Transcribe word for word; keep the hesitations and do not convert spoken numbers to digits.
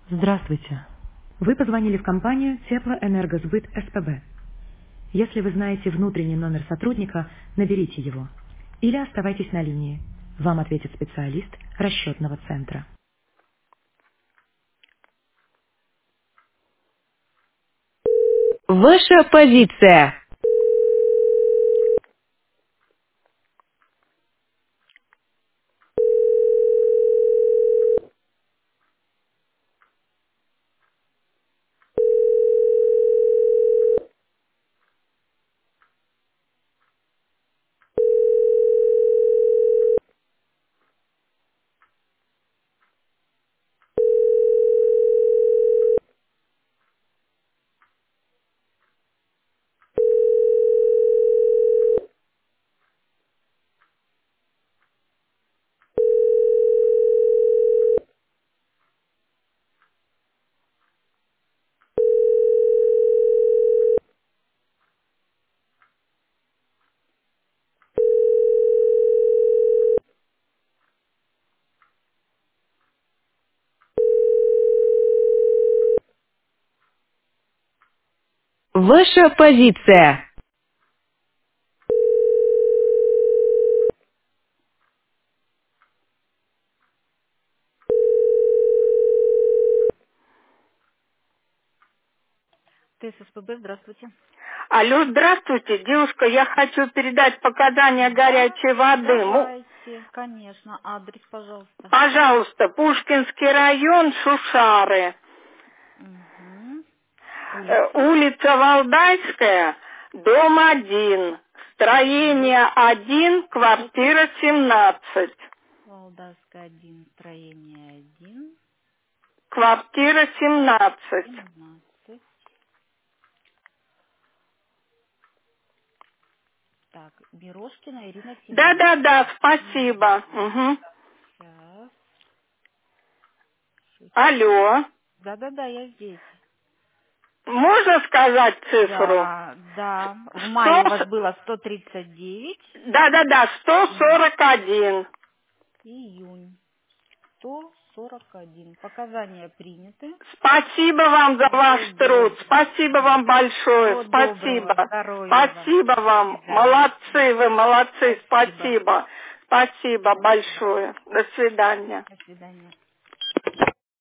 Здравствуйте. Вы позвонили в компанию Теплоэнергосбыт СПБ. Если вы знаете внутренний номер сотрудника, наберите его. Или оставайтесь на линии. Вам ответит специалист расчетного центра. Ваша позиция. Ваша позиция. ТССПБ, здравствуйте. Алло, здравствуйте, девушка, я хочу передать показания Да, горячей воды. Му- давайте, конечно. Адрес, пожалуйста. Пожалуйста, Пушкинский район, Шушары. Угу. Э, Улица. Улица Валдайская, дом один, строение один, квартира семнадцать. Валдайская, один, строение один, Квартира семнадцать. семнадцать. Так, Мирошкина Ирина Семеновна. Да-да-да, спасибо. Угу. Угу. Сейчас. Алло, Да-да-да, я здесь. можно сказать цифру? Да, да. В мае у Сто... вас было сто тридцать девять, Да-да-да, сто сорок один. июнь сто сорок один. Показания приняты. Спасибо вам за ваш Всего труд. доброго. Спасибо вам большое. Всего доброго. Спасибо. Здоровья вам. Спасибо До вам. свидания. Молодцы вы, молодцы. Спасибо. Спасибо. Спасибо Спасибо. большое. До свидания. До свидания.